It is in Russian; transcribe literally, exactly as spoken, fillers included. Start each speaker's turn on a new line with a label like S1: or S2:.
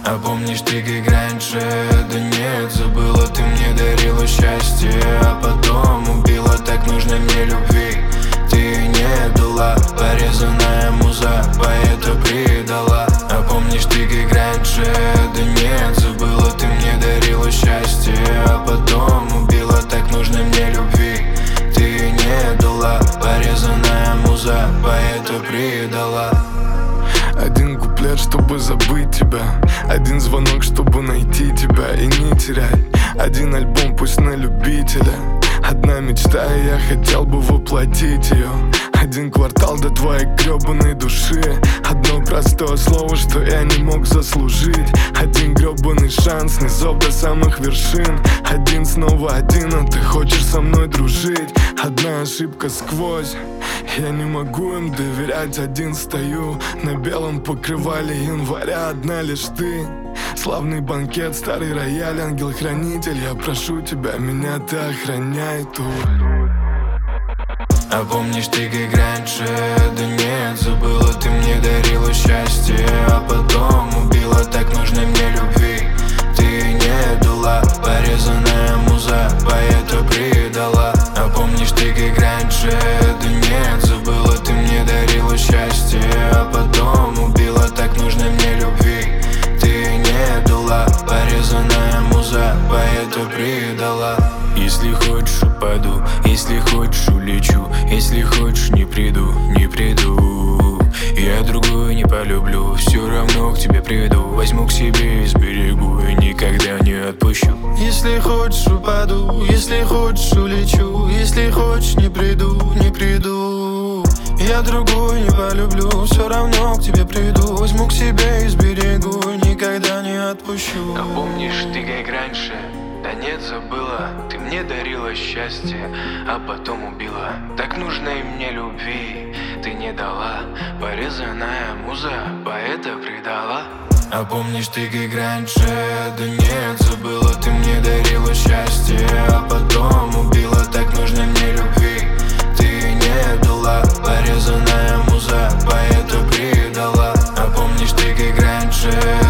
S1: А помнишь ты, как раньше? Да нет, забыла, ты мне дарила счастье, а потом убила, так нужной мне любви ты не дала. Порезанная муза, поэта предала. А помнишь ты, как раньше? Да нет, забыла, ты мне дарила счастье, а потом убила, так нужной мне любви ты не дала. Порезанная муза, поэта предала.
S2: Один куплет, чтобы забыть тебя, один звонок, чтобы найти тебя и не терять. Один альбом, пусть на любителя. Одна мечта, и я хотел бы воплотить ее. Один квартал до твоей гребаной души. Одно простое слово, что я не мог заслужить. Один гребаный шанс, низов до самых вершин. Один снова один, а ты хочешь со мной дружить. Одна ошибка сквозь, я не могу им доверять. Один стою на белом покрывале января, одна лишь ты. Славный банкет, старый рояль, ангел-хранитель. Я прошу тебя, меня ты охраняй тут.
S1: А помнишь ты, как раньше? Да нет, забыла, ты мне дарила счастье, а потом убила, так нужной мне любви ты не дала. Порезанная муза, поэта предала. А помнишь ты, как раньше? Да нет, забыла, ты мне дарила счастье, а потом убила, так нужной мне любви ты не дала. Порезанная муза, поэта предала. Если хочешь, упаду, если хочешь, улечу, если хочешь, не приду, не приду. Я другую не полюблю, все равно к тебе приду. Возьму к себе и сберегу, и никогда не отпущу.
S3: Если хочешь, упаду, если хочешь, улечу, если хочешь, не приду, не приду. Я другую не полюблю, все равно к тебе приду. Возьму к себе и сберегу, и никогда не отпущу.
S1: А помнишь ты, как раньше? Да нет, забыла, ты мне дарила счастье, а потом убила, так нужной мне любви ты не дала. Порезанная муза, поэта предала. А помнишь ты, как раньше? Да нет, забыла, ты мне дарила счастье, а потом убила, так нужной мне любви ты не дала. Порезанная муза, поэта предала. А помнишь ты, как раньше?